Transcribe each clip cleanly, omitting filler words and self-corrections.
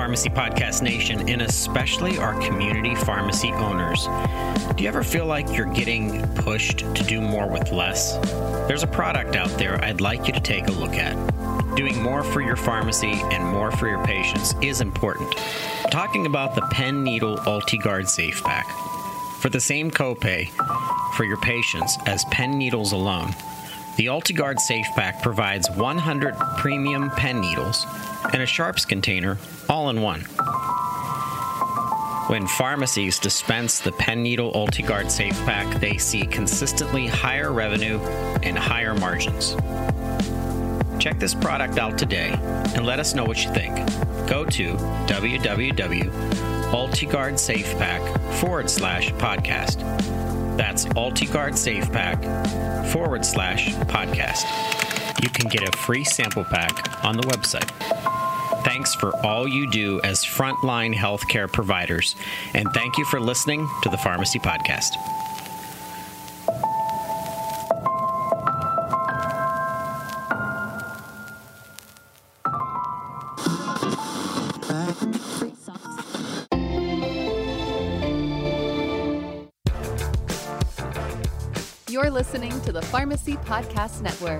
Pharmacy Podcast Nation, and especially our community pharmacy owners. Do you ever feel like you're getting pushed to do more with less? There's a product out there I'd like you to take a look at. Doing more for your pharmacy and more for your patients is important. I'm talking about the Pen Needle UltiGuard Safe Pack. For the same copay for your patients as pen needles alone, the UltiGuard Safe Pack provides 100 premium pen needles and a sharps container all in one. When pharmacies dispense the Pen Needle UltiGuard Safe Pack, they see consistently higher revenue and higher margins. Check this product out today and let us know what you think. Go to www.ultiguardsafepack.com/podcast. That's UltiGuardSafePack.com/podcast. You can get a free sample pack on the website. Thanks for all you do as frontline healthcare providers, and thank you for listening to the Pharmacy Podcast. You're listening to the Pharmacy Podcast Network.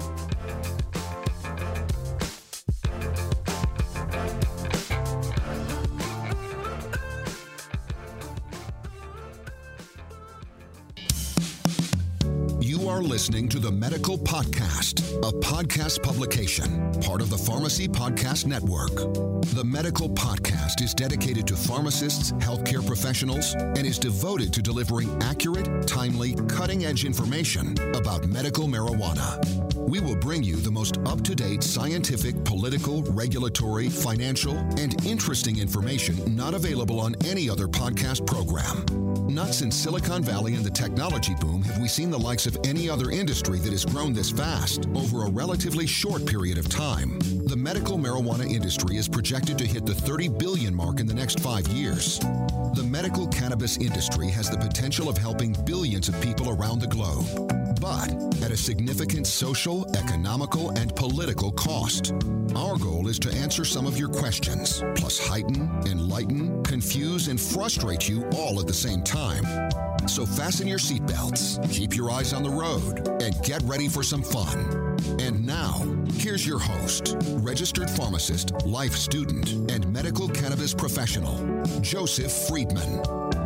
You are listening to the Medical Podcast, a podcast publication, part of the Pharmacy Podcast Network. The Medical Podcast is dedicated to pharmacists, healthcare professionals, and is devoted to delivering accurate, timely, cutting-edge information about medical marijuana. We will bring you the most up-to-date scientific, political, regulatory, financial, and interesting information not available on any other podcast program. Not since Silicon Valley and the technology boom have we seen the likes of any other industry that has grown this fast over a relatively short period of time. The medical marijuana industry is projected to hit the $30 billion mark in the next 5 years. The medical cannabis industry has the potential of helping billions of people around the globe, but at a significant social, economical, and political cost. Our goal is to answer some of your questions, plus heighten, enlighten, confuse, and frustrate you all at the same time. So fasten your seatbelts, keep your eyes on the road, and get ready for some fun. And now, here's your host, registered pharmacist, life student, and medical cannabis professional, Joseph Friedman.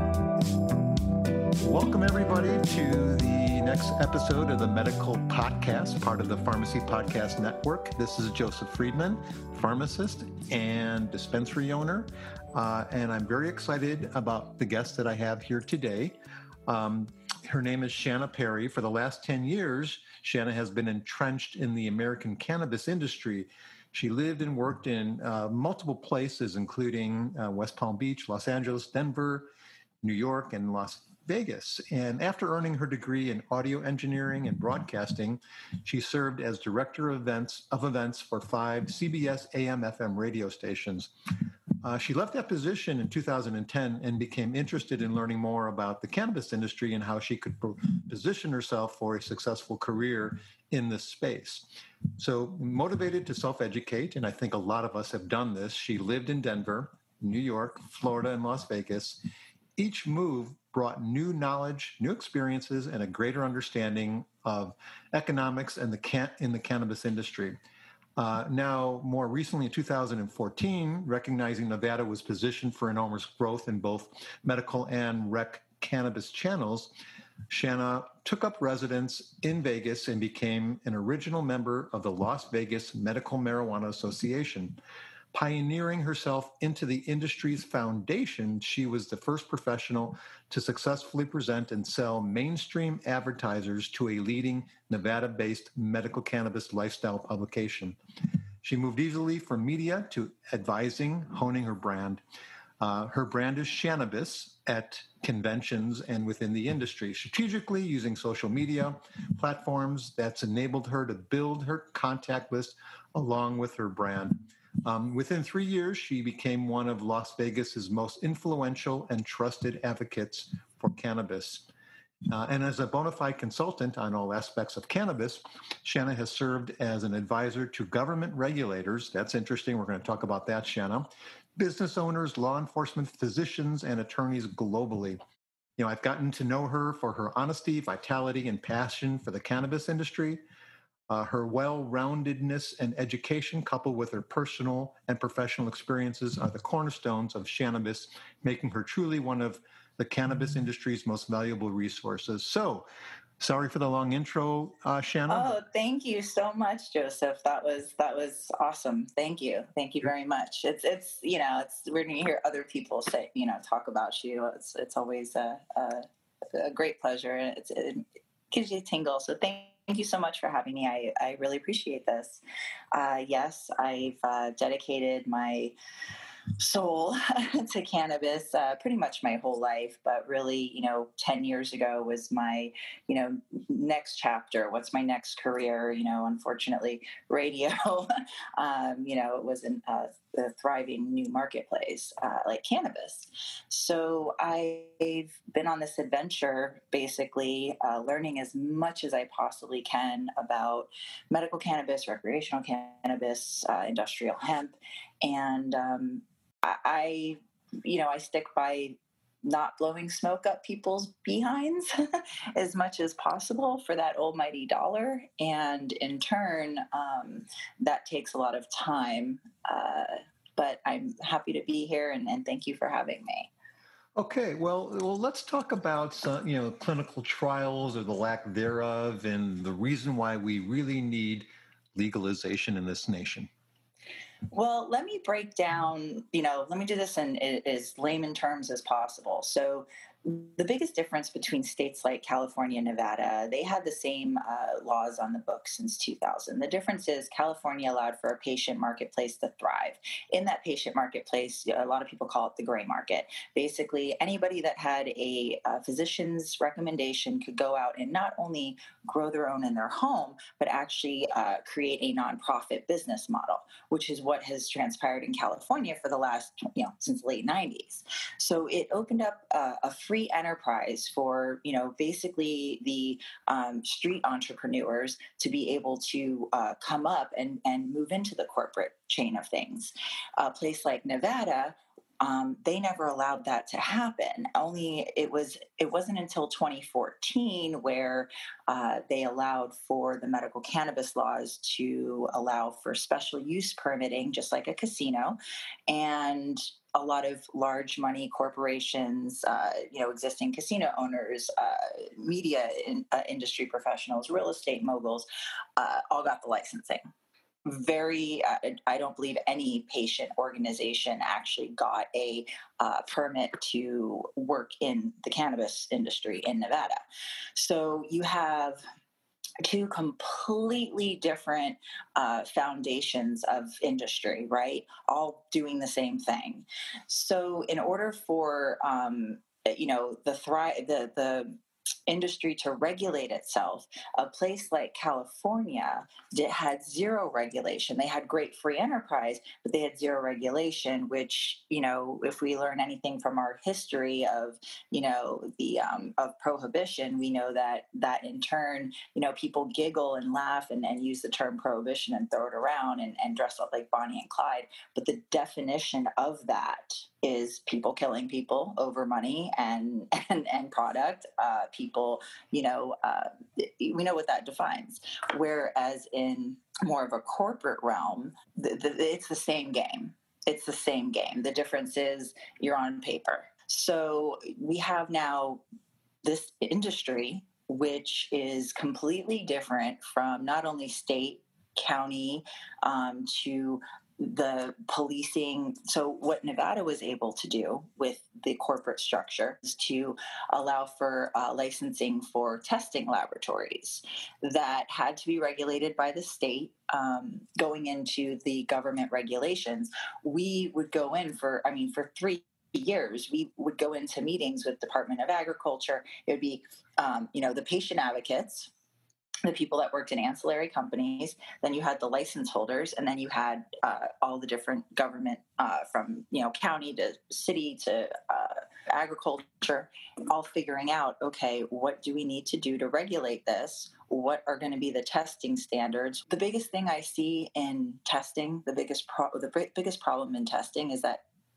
Welcome, everybody, to the next episode of the Medical Podcast, part of the Pharmacy Podcast Network. This is Joseph Friedman, pharmacist and dispensary owner, and I'm very excited about the guest that I have here today. Her name is Shanna Perry. For the last 10 years, Shanna has been entrenched in the American cannabis industry. She lived and worked in multiple places, including West Palm Beach, Los Angeles, Denver, New York, and Las Vegas. And after earning her degree in audio engineering and broadcasting, she served as director of events for 5 CBS AM/FM radio stations. She left that position in 2010 and became interested in learning more about the cannabis industry and how she could position herself for a successful career in this space. So motivated to self-educate, and I think a lot of us have done this, she lived in Denver, New York, Florida, and Las Vegas. Each move brought new knowledge, new experiences, and a greater understanding of economics and in the cannabis industry. Now, more recently in 2014, recognizing Nevada was positioned for enormous growth in both medical and rec cannabis channels, Shanna took up residence in Vegas and became an original member of the Las Vegas Medical Marijuana Association. Pioneering herself into the industry's foundation, she was the first professional to successfully present and sell mainstream advertisers to a leading Nevada-based medical cannabis lifestyle publication. She moved easily from media to advising, honing her brand. Her brand is Shannabis at conventions and within the industry, strategically using social media platforms that's enabled her to build her contact list along with her brand. Within 3 years, she became one of Las Vegas's most influential and trusted advocates for cannabis. And as a bona fide consultant on all aspects of cannabis, Shanna has served as an advisor to government regulators. That's interesting. We're going to talk about that, Shanna. business owners, law enforcement, physicians, and attorneys globally. I've gotten to know her for her honesty, vitality, and passion for the cannabis industry. Her well-roundedness and education, coupled with her personal and professional experiences, are the cornerstones of Shanabis, making her truly one of the cannabis industry's most valuable resources. So, sorry for the long intro, Shanna. Oh, thank you so much, Joseph. That was awesome. Thank you very much. It's we're going to hear other people say talk about you. It's always a great pleasure, and it gives you a tingle. So thank you so much for having me. I really appreciate this. Yes, I've dedicated my soul to cannabis pretty much my whole life, but really 10 years ago was my next chapter. What's my next career? Unfortunately radio it was a thriving new marketplace like cannabis. So I've been on this adventure basically learning as much as I possibly can about medical cannabis, recreational cannabis, industrial hemp, and I stick by not blowing smoke up people's behinds as much as possible for that almighty dollar. And in turn, that takes a lot of time. But I'm happy to be here, and thank you for having me. Okay, well, let's talk about some, clinical trials or the lack thereof, and the reason why we really need legalization in this nation. Well, let me break down, let me do this in as layman terms as possible. So the biggest difference between states like California and Nevada, they had the same laws on the books since 2000. The difference is California allowed for a patient marketplace to thrive. In that patient marketplace, a lot of people call it the gray market. Basically, anybody that had a physician's recommendation could go out and not only grow their own in their home, but actually create a nonprofit business model, which is what has transpired in California for the last, since the late 90s. So it opened up a free enterprise for, basically the street entrepreneurs to be able to come up and move into the corporate chain of things. A place like Nevada, they never allowed that to happen. It wasn't until 2014 where they allowed for the medical cannabis laws to allow for special use permitting, just like a casino, and a lot of large money corporations, existing casino owners, media industry professionals, real estate moguls, all got the licensing. I don't believe any patient organization actually got a permit to work in the cannabis industry in Nevada. So you have two completely different foundations of industry, right? All doing the same thing. So in order for the industry to regulate itself, a place like California had zero regulation. They had great free enterprise, but they had zero regulation, which, if we learn anything from our history of, of prohibition, we know that in turn, people giggle and laugh and use the term prohibition and throw it around and dress up like Bonnie and Clyde. But the definition of that is people killing people over money and product. People, we know what that defines. Whereas in more of a corporate realm, it's the same game. It's the same game. The difference is you're on paper. So we have now this industry, which is completely different from not only state, county, to the policing. So what Nevada was able to do with the corporate structure is to allow for licensing for testing laboratories that had to be regulated by the state. Going into the government regulations, we would go in for 3 years, we would go into meetings with Department of Agriculture. It would be, the patient advocates, the people that worked in ancillary companies, then you had the license holders, and then you had all the different government from, county to city to agriculture, all figuring out, okay, what do we need to do to regulate this? What are going to be the testing standards? The biggest thing I see in testing, the biggest problem in testing is that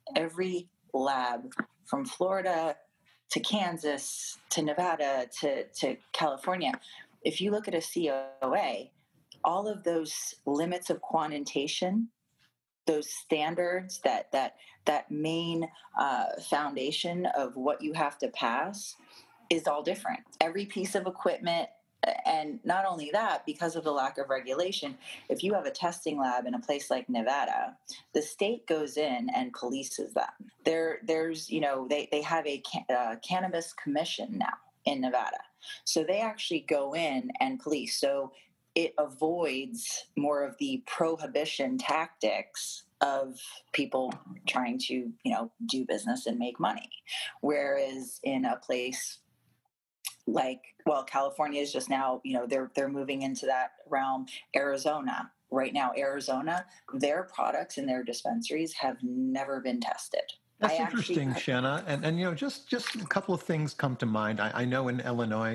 Every lab from Florida to Kansas to Nevada to California, if you look at a COA, all of those limits of quantitation, those standards, that main foundation of what you have to pass is all different. Every piece of equipment, and not only that, because of the lack of regulation, if you have a testing lab in a place like Nevada, the state goes in and polices them. There's they have a cannabis commission now in Nevada, so they actually go in and police. So it avoids more of the prohibition tactics of people trying to, do business and make money. Whereas in a place like, California is just now, they're moving into that realm. Arizona, right now, their products in their dispensaries have never been tested. That's interesting, Shanna. And just a couple of things come to mind. I know in Illinois,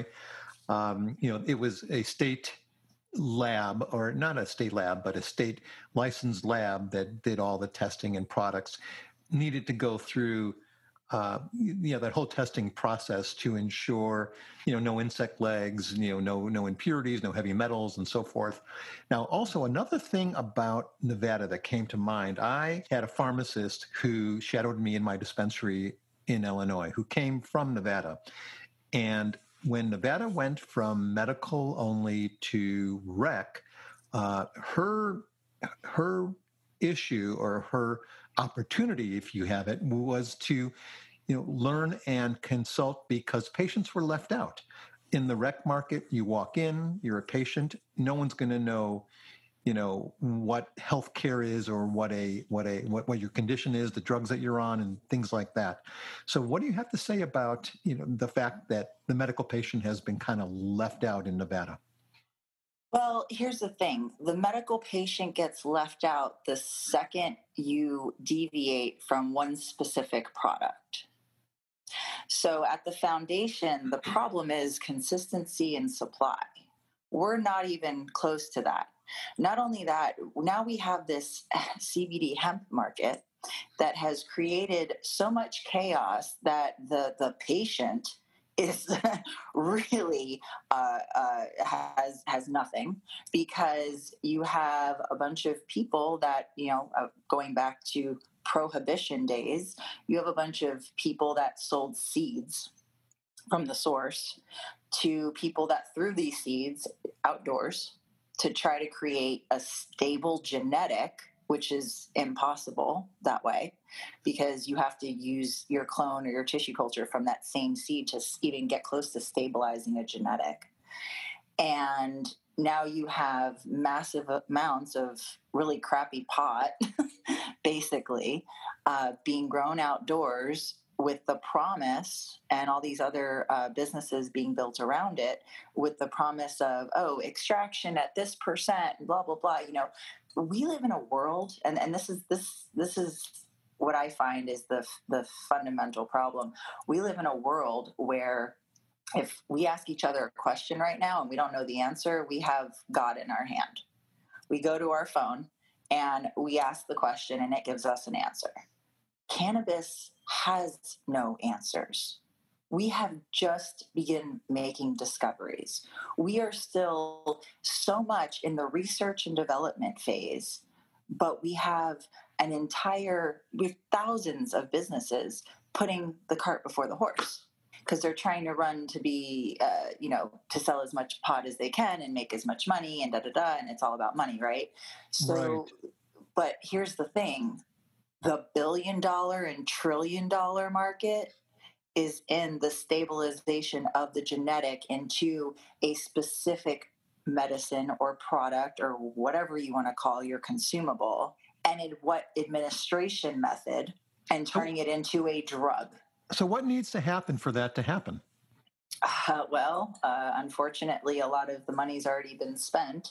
it was a state lab, or not a state lab, but a state licensed lab that did all the testing, and products needed to go through that whole testing process to ensure, no insect legs, no impurities, no heavy metals, and so forth. Now, also another thing about Nevada that came to mind, I had a pharmacist who shadowed me in my dispensary in Illinois, who came from Nevada. And when Nevada went from medical only to rec, her issue, or her opportunity, if you have it, was to learn and consult, because patients were left out. In the rec market, you walk in, you're a patient, no one's going to know what healthcare is, or what your condition is, the drugs that you're on, and things like that. So what do you have to say about the fact that the medical patient has been kind of left out in Nevada? Well, here's the thing. The medical patient gets left out the second you deviate from one specific product. So at the foundation, the problem is consistency and supply. We're not even close to that. Not only that, now we have this CBD hemp market that has created so much chaos that the patient is really has nothing, because you have a bunch of people that, going back to prohibition days, you have a bunch of people that sold seeds from the source to people that threw these seeds outdoors to try to create a stable genetic, which is impossible that way, because you have to use your clone or your tissue culture from that same seed to even get close to stabilizing a genetic. And now you have massive amounts of really crappy pot, basically, being grown outdoors, with the promise, and all these other businesses being built around it, with the promise of, extraction at this percent, blah, blah, blah. We live in a world, and this is what I find is the fundamental problem. We live in a world where if we ask each other a question right now and we don't know the answer, we have God in our hand. We go to our phone and we ask the question and it gives us an answer. Cannabis has no answers. We have just begun making discoveries. We are still so much in the research and development phase, but we have thousands of businesses putting the cart before the horse, because they're trying to run to be, to sell as much pot as they can and make as much money, and and it's all about money, right? So, right. But here's the thing. The $1 billion and $1 trillion market is in the stabilization of the genetic into a specific medicine or product, or whatever you want to call your consumable, and in what administration method, and turning it into a drug. So what needs to happen for that to happen? Unfortunately, a lot of the money's already been spent.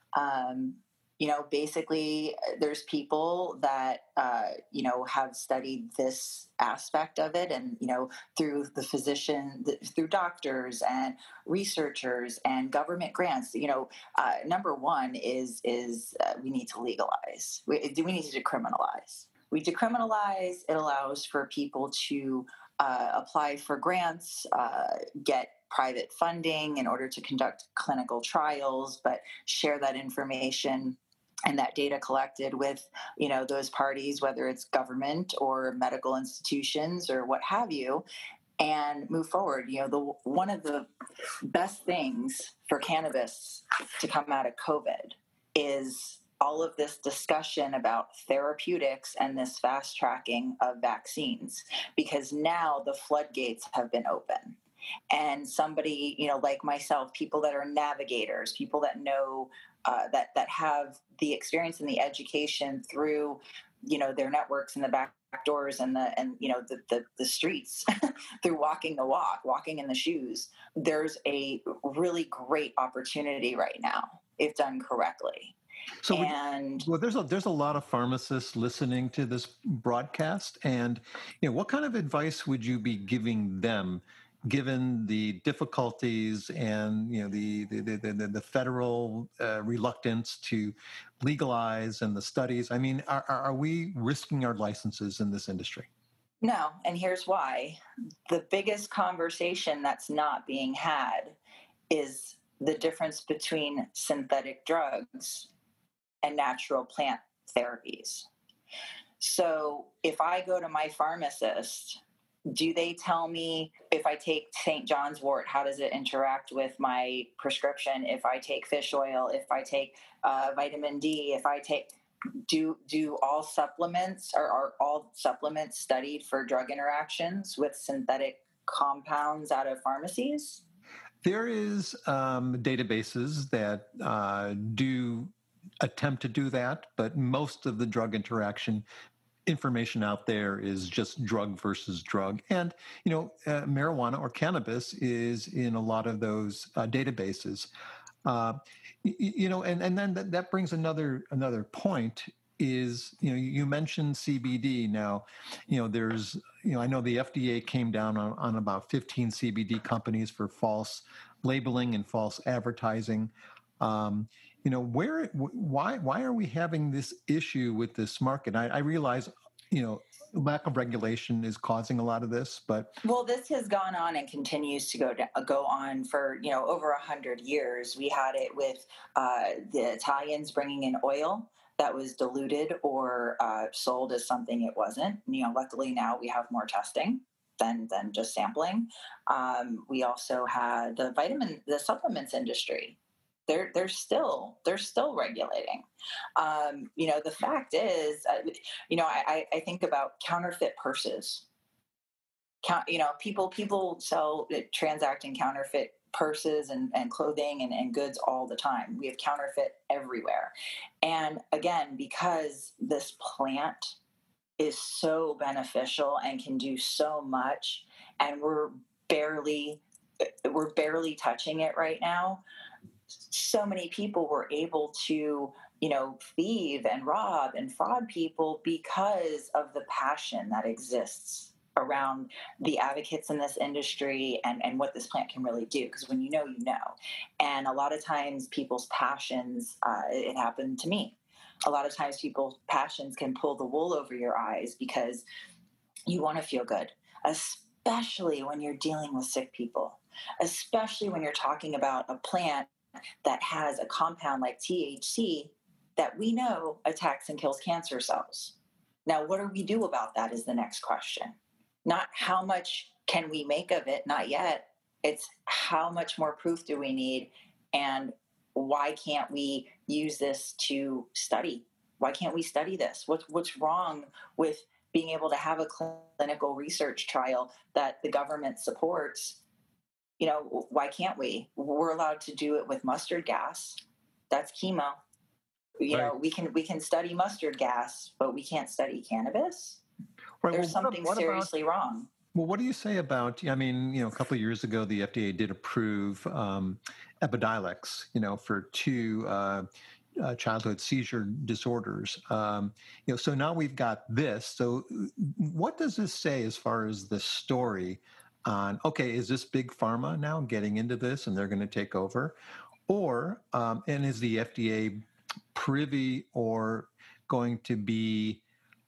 Basically, there's people that, have studied this aspect of it, and, through the physician, through doctors and researchers and government grants. Number one is we need to legalize. We need to decriminalize. we decriminalize, it allows for people to apply for grants, get private funding in order to conduct clinical trials, but share that information and that data collected with, those parties, whether it's government or medical institutions or what have you, and move forward. One of the best things for cannabis to come out of COVID is all of this discussion about therapeutics and this fast tracking of vaccines, because now the floodgates have been open. And somebody, like myself, people that are navigators, people that know, that have the experience and the education through, their networks and the back doors and the streets through walking the walk, walking in the shoes. There's a really great opportunity right now if done correctly. So, there's a lot of pharmacists listening to this broadcast, and what kind of advice would you be giving them, given the difficulties and the federal reluctance to legalize and the studies? I mean, are we risking our licenses in this industry? No, and here's why. The biggest conversation that's not being had is the difference between synthetic drugs and natural plant therapies. So if I go to my pharmacist, do they tell me if I take St. John's wort, how does it interact with my prescription? If I take fish oil, if I take vitamin D, if I take, do all supplements, or are all supplements studied for drug interactions with synthetic compounds out of pharmacies? There is databases that do attempt to do that, but most of the drug interaction information out there is just drug versus drug. And, marijuana or cannabis is in a lot of those databases. And then that brings another point is, you mentioned CBD. Now, there's, I know the FDA came down on about 15 CBD companies for false labeling and false advertising. Why are we having this issue with this market? I realize, lack of regulation is causing a lot of this, but this has gone on and continues to go on for over 100 years. We had it with the Italians bringing in oil that was diluted or sold as something it wasn't. Luckily now we have more testing than just sampling. We also had the supplements industry. They're still regulating. The fact is, I think about counterfeit purses. People transacting counterfeit purses and clothing and goods all the time. We have counterfeit everywhere. And again, because this plant is so beneficial and can do so much, and we're barely touching it right now. So many people were able to, thieve and rob and fraud people because of the passion that exists around the advocates in this industry and what this plant can really do. Because when you know. And a lot of times people's passions, it happened to me. A lot of times people's passions can pull the wool over your eyes because you want to feel good, especially when you're dealing with sick people, especially when you're talking about a plant that has a compound like THC that we know attacks and kills cancer cells. Now, what do we do about that is the next question. Not how much can we make of it, not yet. It's how much more proof do we need, and why can't we use this to study? Why can't we study this? What's wrong with being able to have a clinical research trial that the government supports? Why can't we? We're allowed to do it with mustard gas. That's chemo. Right. We can study mustard gas, but we can't study cannabis. Right. There's something seriously wrong. Well, what do you say about, a couple of years ago, the FDA did approve Epidiolex, for 2 childhood seizure disorders. So now we've got this. So what does this say as far as the story on, okay, is this big pharma now getting into this and they're going to take over? Or, and is the FDA privy or going to be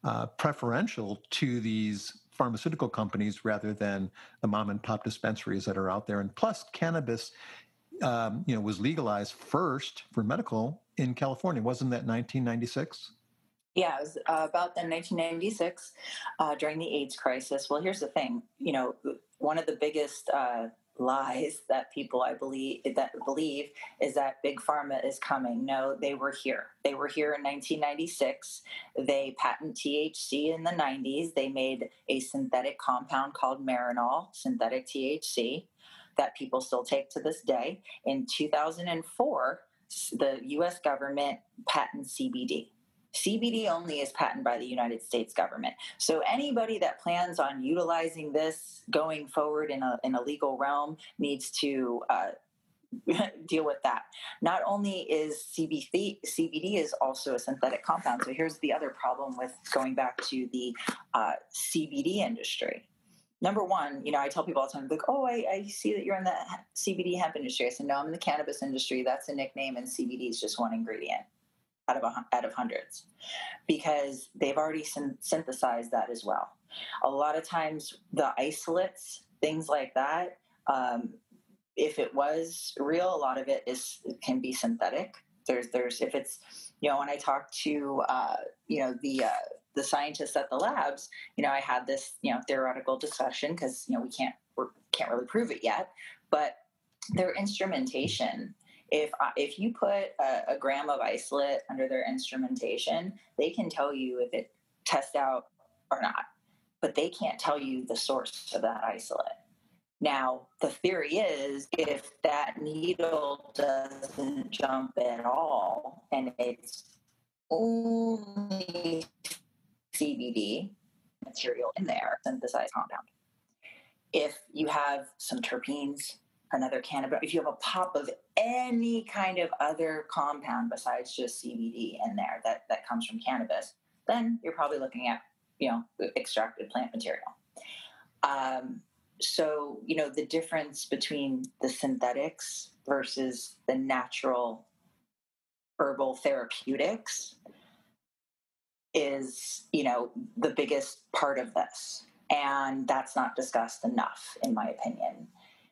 preferential to these pharmaceutical companies rather than the mom and pop dispensaries that are out there. And plus, cannabis, was legalized first for medical in California. Wasn't that 1996? Yeah, it was about then 1996 during the AIDS crisis. Well, here's the thing. One of the biggest lies that people believe is that big pharma is coming. No, they were here. They were here in 1996. They patented THC in the 90s. They made a synthetic compound called Marinol, synthetic THC, that people still take to this day. In 2004, the U.S. government patented CBD. CBD only is patented by the United States government. So anybody that plans on utilizing this going forward in a legal realm needs to deal with that. Not only is CBD is also a synthetic compound. So here's the other problem with going back to the CBD industry. Number one, I tell people all the time, like, oh, I see that you're in the CBD hemp industry. I said, no, I'm in the cannabis industry. That's a nickname, and CBD is just one ingredient out of hundreds, because they've already synthesized that as well. A lot of times the isolates, things like that, if it was real, a lot of it can be synthetic. There's if it's, when I talk to the scientists at the labs, I had this theoretical discussion because we can't really prove it yet, but their instrumentation. If you put a gram of isolate under their instrumentation, they can tell you if it tests out or not, but they can't tell you the source of that isolate. Now, the theory is if that needle doesn't jump at all and it's only CBD material in there, synthesized compound, if you have some terpenes, another cannabis, if you have a pop of any kind of other compound besides just CBD in there that comes from cannabis, then you're probably looking at, extracted plant material. So, the difference between the synthetics versus the natural herbal therapeutics is, the biggest part of this. And that's not discussed enough, in my opinion.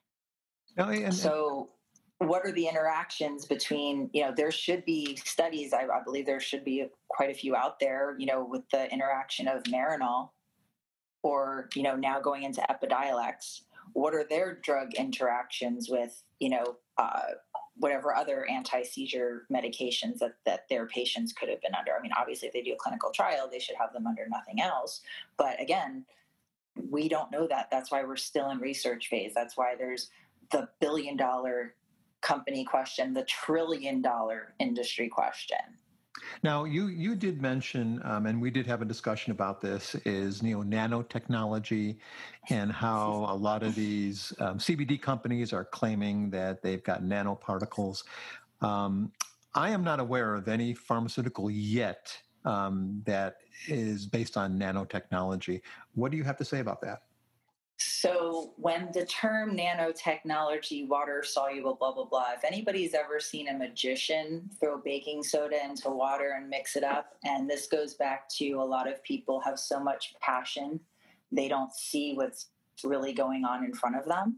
So what are the interactions between, there should be studies, I believe there should be quite a few out there, with the interaction of Marinol or, now going into Epidiolex. What are their drug interactions with, whatever other anti-seizure medications that their patients could have been under? I mean, obviously, if they do a clinical trial, they should have them under nothing else. But again, we don't know that. That's why we're still in research phase. That's why there's the billion-dollar company question, the trillion-dollar industry question. Now, you did mention, and we did have a discussion about this, is nanotechnology and how a lot of these CBD companies are claiming that they've got nanoparticles. I am not aware of any pharmaceutical yet that is based on nanotechnology. What do you have to say about that? So when the term nanotechnology, water soluble, blah, blah, blah, if anybody's ever seen a magician throw baking soda into water and mix it up, and this goes back to a lot of people have so much passion, they don't see what's really going on in front of them.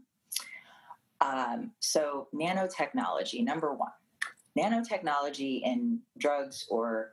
So nanotechnology, number one, nanotechnology in drugs or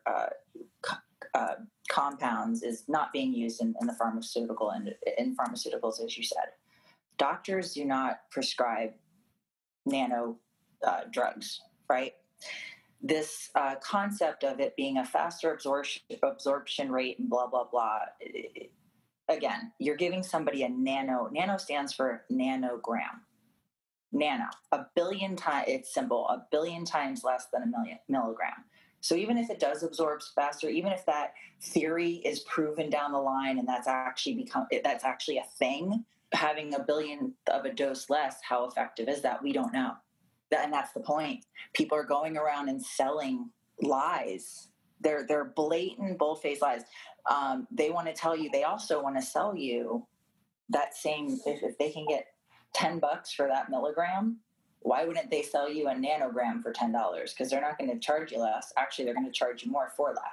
compounds is not being used in the pharmaceutical and in pharmaceuticals, as you said. Doctors do not prescribe nano drugs, right? This concept of it being a faster absorption rate and blah, blah, blah. Again, you're giving somebody a nano. Nano stands for nanogram. Nano, a billion times, it's simple, a billion times less than a milligram. So even if it does absorb faster, even if that theory is proven down the line and that's actually a thing, having a billion of a dose less, how effective is that? We don't know. And that's the point. People are going around and selling lies. They're blatant, bull-faced lies. They want to tell you, they also want to sell you that same, if they can get $10 for that milligram, why wouldn't they sell you a nanogram for $10? Because they're not going to charge you less. Actually, they're going to charge you more for less.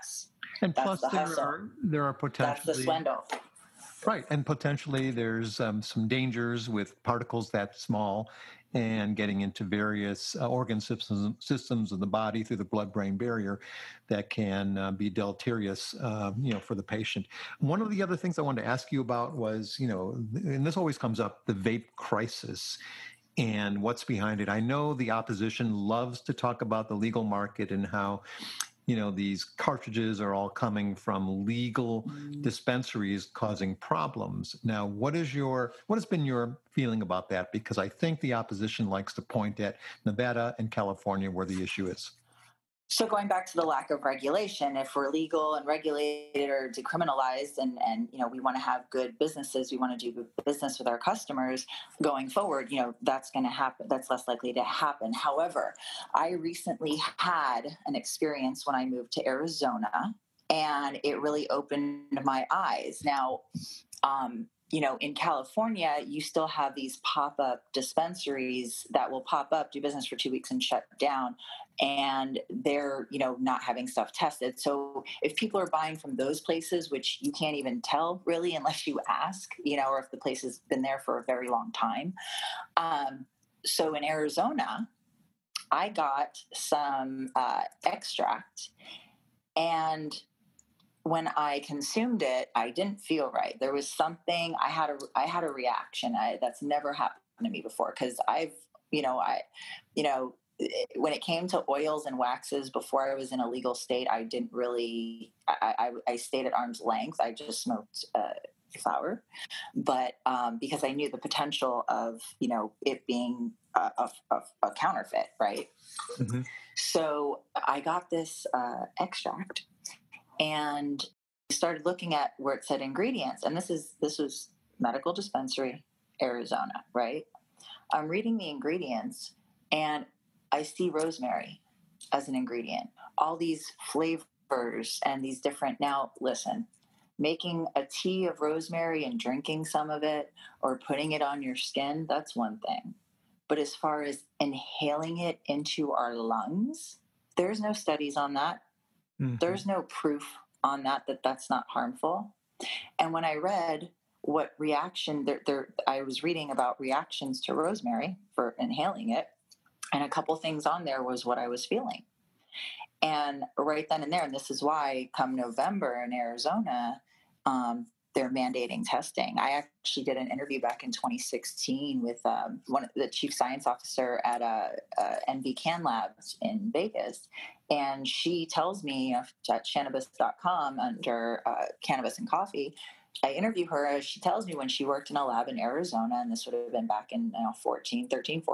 And That's plus, the hustle. there are That's the potentially swindle. right, and potentially there's some dangers with particles that small and getting into various organ systems of the body through the blood-brain barrier that can be deleterious, for the patient. One of the other things I wanted to ask you about was, and this always comes up, the vape crisis and what's behind it. I know the opposition loves to talk about the legal market and how these cartridges are all coming from legal dispensaries causing problems. Now, what has been your feeling about that? Because I think the opposition likes to point at Nevada and California where the issue is. So going back to the lack of regulation, if we're legal and regulated or decriminalized and we want to have good businesses, we want to do good business with our customers going forward, that's going to happen. That's less likely to happen. However, I recently had an experience when I moved to Arizona, and it really opened my eyes. Now, in California, you still have these pop-up dispensaries that will pop up, do business for 2 weeks and shut down. And they're, not having stuff tested. So if people are buying from those places, which you can't even tell really unless you ask, or if the place has been there for a very long time. So in Arizona, I got some extract, and when I consumed it, I didn't feel right. There was something, I had a reaction. That's never happened to me before. Cause when it came to oils and waxes before I was in a legal state, I didn't really, I stayed at arm's length. I just smoked flower, but because I knew the potential of, it being a counterfeit. Right. Mm-hmm. So I got this extract, and started looking at where it said ingredients. And this was medical dispensary, Arizona, right? I'm reading the ingredients and I see rosemary as an ingredient. All these flavors and these different, now listen, making a tea of rosemary and drinking some of it or putting it on your skin, that's one thing. But as far as inhaling it into our lungs, there's no studies on that. Mm-hmm. There's no proof on that's not harmful. And when I read what reaction I was reading about reactions to rosemary for inhaling it, and a couple things on there was what I was feeling. And right then and there, and this is why come November in Arizona, they're mandating testing. I actually did an interview back in 2016 with one of the chief science officer at NV Can Labs in Vegas. And she tells me at Shannabis.com under Cannabis and Coffee, I interview her. She tells me when she worked in a lab in Arizona, and this would have been back in 14,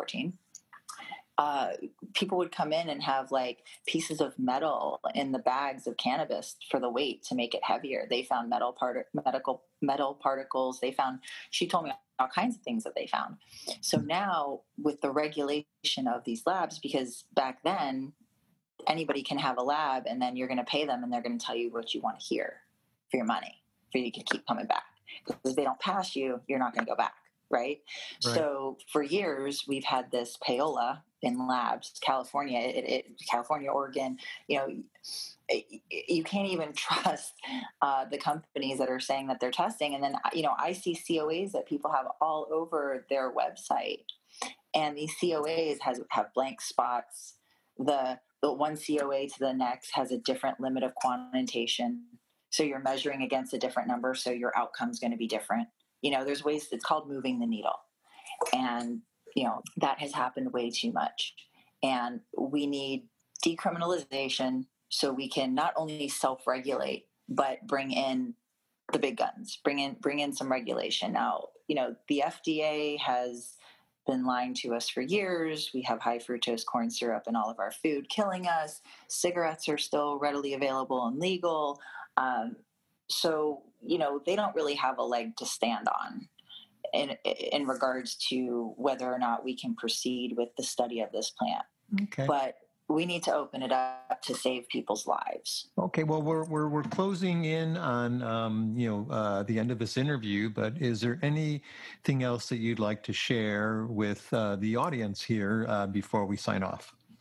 people would come in and have like pieces of metal in the bags of cannabis for the weight to make it heavier. They found metal particles. She told me all kinds of things that they found. So now with the regulation of these labs, because back then anybody can have a lab and then you're going to pay them and they're going to tell you what you want to hear for your money, for you to keep coming back. Because if they don't pass you, you're not going to go back. Right. So for years, we've had this payola in labs, California, California, Oregon, you can't even trust the companies that are saying that they're testing. And then, I see COAs that people have all over their website, and these COAs have blank spots. The one COA to the next has a different limit of quantitation. So you're measuring against a different number. So your outcome's going to be different. There's ways, it's called moving the needle. And, that has happened way too much. And we need decriminalization so we can not only self-regulate, but bring in the big guns, bring in some regulation. Now, the FDA has been lying to us for years. We have high fructose corn syrup in all of our food, killing us. Cigarettes are still readily available and legal. So, they don't really have a leg to stand on in regards to whether or not we can proceed with the study of this plant. Okay. But we need to open it up to save people's lives. Okay. Well, we're closing in on, the end of this interview, but is there anything else that you'd like to share with the audience here before we sign off?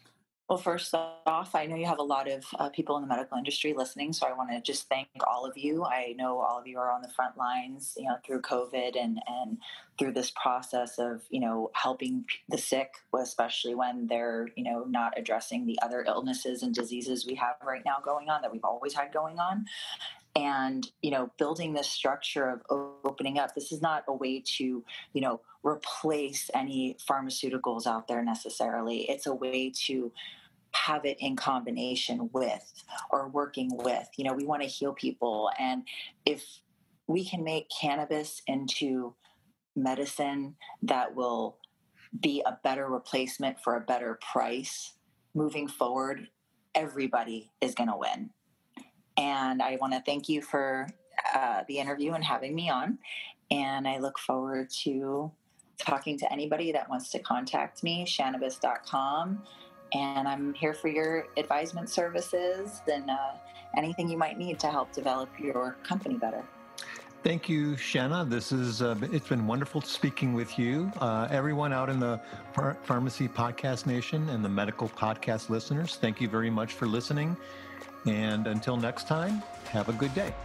Well, first off, I know you have a lot of people in the medical industry listening, so I want to just thank all of you. I know all of you are on the front lines, through COVID and through this process of, helping the sick, especially when they're, not addressing the other illnesses and diseases we have right now going on that we've always had going on. And, building this structure of opening up, this is not a way to, replace any pharmaceuticals out there necessarily. It's a way to have it in combination with or working with. We want to heal people. And if we can make cannabis into medicine that will be a better replacement for a better price moving forward, everybody is going to win. And I want to thank you for the interview and having me on. And I look forward to talking to anybody that wants to contact me, Shanibis.com. And I'm here for your advisement services and anything you might need to help develop your company better. Thank you, Shanna. It's been wonderful speaking with you. Everyone out in the Pharmacy Podcast Nation and the medical podcast listeners, thank you very much for listening. And until next time, have a good day.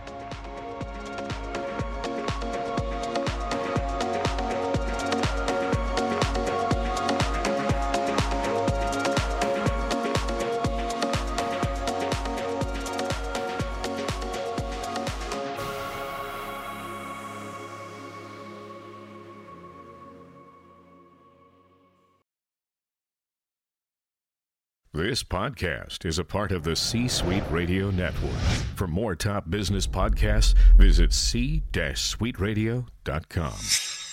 This podcast is a part of the C-Suite Radio Network. For more top business podcasts, visit c-suiteradio.com.